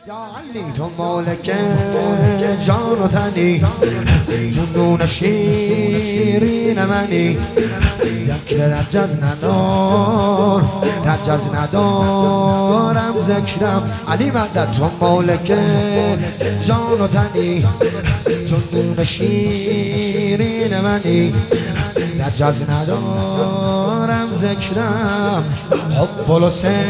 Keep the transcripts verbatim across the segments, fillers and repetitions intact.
یا علی تو مالک جان و تنی، جنون شیرین منی، ذکر رجز ندار رجز ندارم ذکرم. علی مدد تو مالک جان و تنی، جنون شیرین منی، رجز ندارم ذکرم. حب الحسین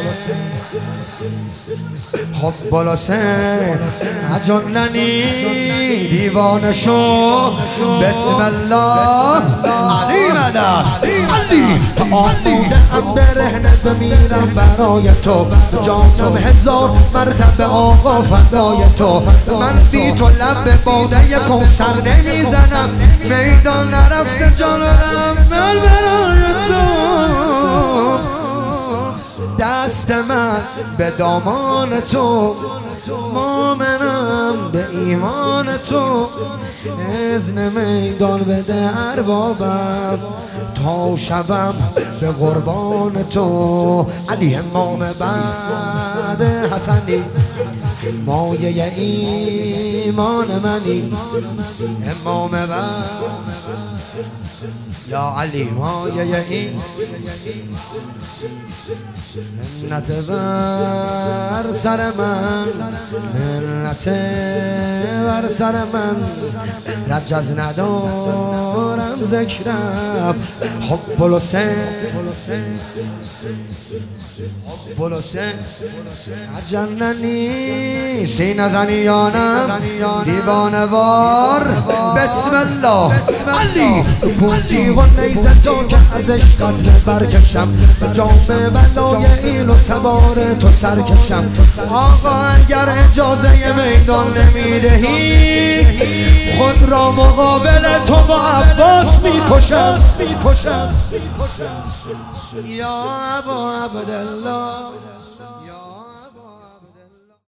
حب الحسین اجننی دیوانه شو بسم الله. علی مدد علی آماده ام برهنه بمیرم برای تو، جانم هزار مرتبه آقا فدای تو. من بی تو لب باده کوثر نمیزنم، میدان نرفته جانم من برای تو. دست من به دامان تو، مومنم به ایمان تو. اذن میدان بده اربابم تا شبم به قربان تو. علی امام بعد حسنی، مایه ایمان منی، امام بعد یا علی مایه این منت بر سر من، منت بر سر من، رجز ندارم ذکرم. حب الحسین حب الحسین اجننی سینه زنیانم دیوانه وار بسم الله. علی پوندی و نیزه تو که از عشقت برکشم، جام بلای این و تبار تو سرکشم. آقا اگر اجازه میدان نمیدهی، خود را مقابل تو با عباس میکشم. یا ابا عبدالله